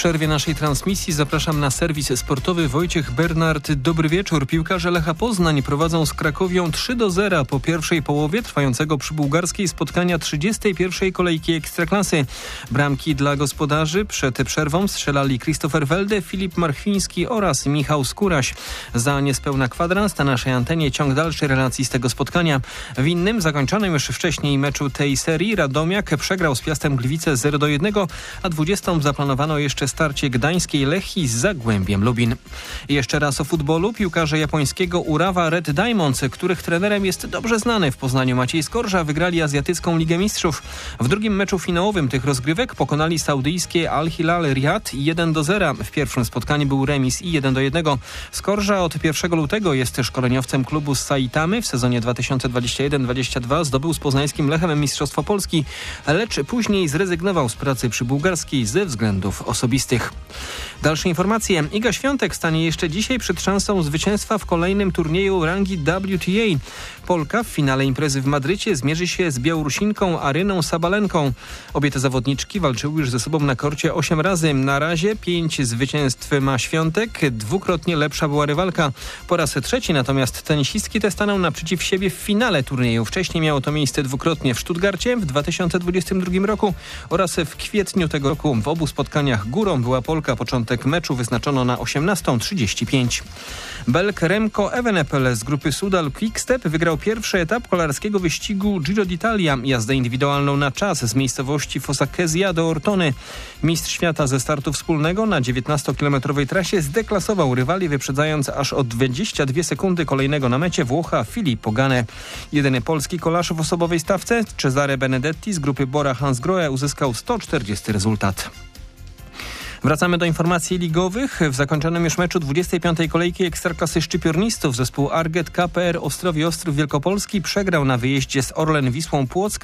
przerwie naszej transmisji zapraszam na serwis sportowy. Wojciech Bernard, dobry wieczór. Piłkarze Lecha Poznań prowadzą z Krakowią 3-0 po pierwszej połowie trwającego przy bułgarskiej spotkania 31. kolejki Ekstraklasy. Bramki dla gospodarzy przed przerwą strzelali Christopher Welde, Filip Marchwiński oraz Michał Skóraś. Za niespełna kwadrans na naszej antenie ciąg dalszy relacji z tego spotkania. W innym, zakończonym już wcześniej meczu tej serii, Radomiak przegrał z Piastem Gliwice 0-1, a 20. zaplanowano jeszcze starcie gdańskiej Lechii z Zagłębiem Lubin. I jeszcze raz o futbolu. Piłkarze japońskiego Urawa Red Diamonds, których trenerem jest dobrze znany w Poznaniu Maciej Skorża, wygrali azjatycką Ligę Mistrzów. W drugim meczu finałowym tych rozgrywek pokonali saudyjskie Al Hilal Riyad 1-0. W pierwszym spotkaniu był remis i 1-1. Skorża od 1 lutego jest szkoleniowcem klubu z Saitamy. W sezonie 2021-22 zdobył z poznańskim Lechem Mistrzostwo Polski, lecz później zrezygnował z pracy przy bułgarskiej ze względów osobistych. Dalsze informacje. Iga Świątek stanie jeszcze dzisiaj przed szansą zwycięstwa w kolejnym turnieju rangi WTA. Polka w finale imprezy w Madrycie zmierzy się z Białorusinką Aryną Sabalenką. Obie te zawodniczki walczyły już ze sobą na korcie 8 razy. Na razie 5 zwycięstw ma Świątek, dwukrotnie lepsza była rywalka. Po raz trzeci natomiast tenisistki te staną naprzeciw siebie w finale turnieju. Wcześniej miało to miejsce dwukrotnie w Stuttgarcie w 2022 roku oraz w kwietniu tego roku. W obu spotkaniach górą była Polka. Początek meczu wyznaczono na 18:35. Belg Remco Evenepoel z grupy Soudal Quickstep wygrał pierwszy etap kolarskiego wyścigu Giro d'Italia, jazdę indywidualną na czas z miejscowości Fossacchia do Ortony. Mistrz świata ze startu wspólnego na 19-kilometrowej trasie zdeklasował rywali, wyprzedzając aż o 22 sekundy kolejnego na mecie Włocha Filippo Ganę. Jedyny polski kolarz w osobowej stawce, Cesare Benedetti z grupy Bora Hansgrohe, uzyskał 140 rezultat. Wracamy do informacji ligowych. W zakończonym już meczu 25. kolejki Ekstraklasy szczypiornistów zespół Arget KPR Ostrowie Ostrów Wielkopolski przegrał na wyjeździe z Orlen Wisłą Płock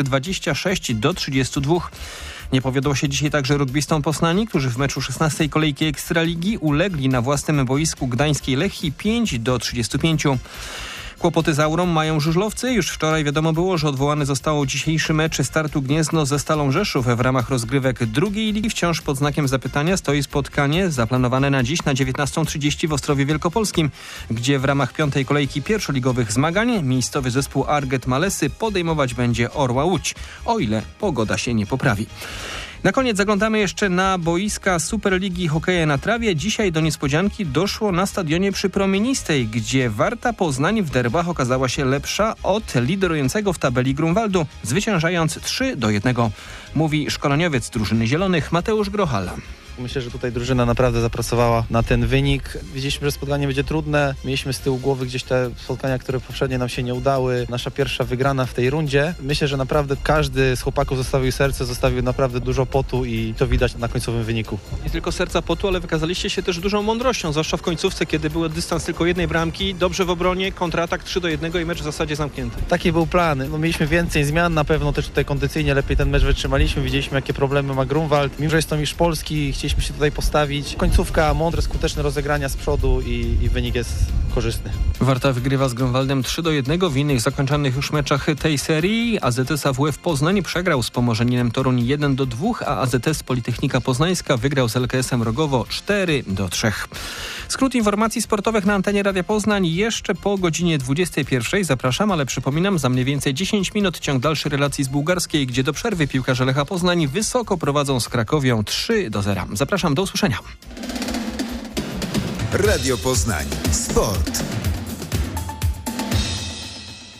26-32. Nie powiodło się dzisiaj także rugbystom Poznani, którzy w meczu 16. kolejki Ekstraligi ulegli na własnym boisku gdańskiej Lechii 5-35. Kłopoty z aurą mają żużlowcy. Już wczoraj wiadomo było, że odwołany zostało dzisiejszy mecz startu Gniezno ze Stalą Rzeszów w ramach rozgrywek drugiej ligi. Wciąż pod znakiem zapytania stoi spotkanie zaplanowane na dziś na 19:30 w Ostrowie Wielkopolskim, gdzie w ramach 5. kolejki pierwszoligowych zmagań miejscowy zespół Arget Malesy podejmować będzie Orła Łódź, o ile pogoda się nie poprawi. Na koniec zaglądamy jeszcze na boiska Superligi Hokeja na trawie. Dzisiaj do niespodzianki doszło na stadionie przy Promienistej, gdzie Warta Poznań w derbach okazała się lepsza od liderującego w tabeli Grunwaldu, zwyciężając 3-1. Mówi szkoleniowiec drużyny zielonych Mateusz Grochal. Myślę, że tutaj drużyna naprawdę zapracowała na ten wynik. Wiedzieliśmy, że spotkanie będzie trudne. Mieliśmy z tyłu głowy gdzieś te spotkania, które poprzednie nam się nie udały. Nasza pierwsza wygrana w tej rundzie. Myślę, że naprawdę każdy z chłopaków zostawił serce, zostawił naprawdę dużo potu i to widać na końcowym wyniku. Nie tylko serca potu, ale wykazaliście się też dużą mądrością, zwłaszcza w końcówce, kiedy był dystans tylko jednej bramki. Dobrze w obronie, kontratak 3-1 i mecz w zasadzie zamknięty. Taki był plan. Mieliśmy więcej zmian, na pewno też tutaj kondycyjnie lepiej ten mecz wytrzymaliśmy. Widzieliśmy, jakie problemy ma Grunwald. Mimo że jest to mistrz Polski, chcieliśmy się tutaj postawić. Końcówka, mądre, skuteczne rozegrania z przodu i wynik jest korzystny. Warta wygrywa z Grunwaldem 3-1. W innych zakończonych już meczach tej serii AZS AWF Poznań przegrał z Pomorzaninem Toruń 1-2, a AZS Politechnika Poznańska wygrał z LKS-em Rogowo 4-3. Skrót informacji sportowych na antenie Radia Poznań jeszcze po godzinie 21. Zapraszam, ale przypominam, za mniej więcej 10 minut ciąg dalszy relacji z bułgarskiej, gdzie do przerwy piłkarze Lecha Poznań wysoko prowadzą z Krakowią 3-0. Zapraszam, do usłyszenia. Radio Poznań. Sport.